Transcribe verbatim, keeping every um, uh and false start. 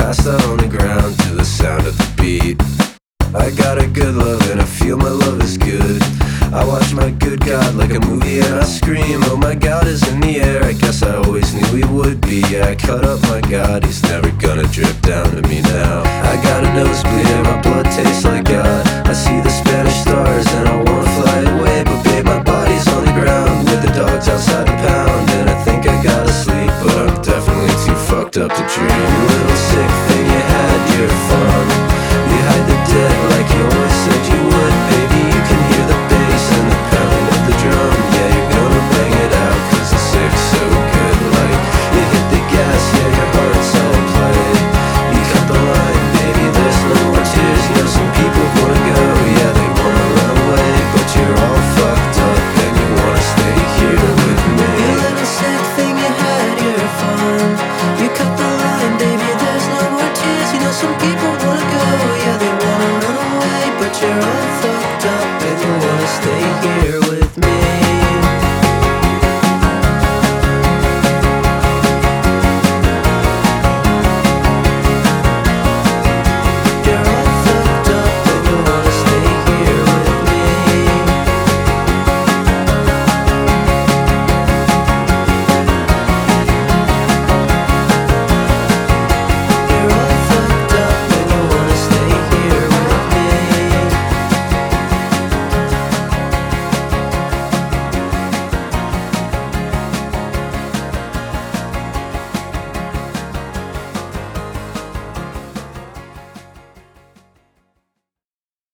passed out on the ground to the sound of the beat. I got a good love and I feel my love is good. I watch my good God like a movie and I scream, oh my God is in the air. I guess I always knew he would be. Yeah, I cut up my God, he's never gonna drip down to me now. I got a nosebleed and my blood tastes like God. I see the Spanish stars and I wanna fly away, but babe, my body's on the ground with the dogs outside the pound. And I think I gotta sleep, but I'm definitely too fucked up to dream. You little sick thing, you had your fun. You hide the dead like you always said you would. Baby, you can hear the bass and the pounding of the drum. Yeah, you're gonna bang it out cause the sick's so good. Like, you hit the gas, yeah, your heart's all played. You cut the line, baby, there's no more tears. You know some people wanna go, yeah, they wanna run away, but you're all fucked up and you wanna stay here with me. You little sick thing, you had your fun. You cut the line, baby, there's no more tears. You know some people wanna go, yeah, they wanna run away, but you're all fucked up and you wanna stay here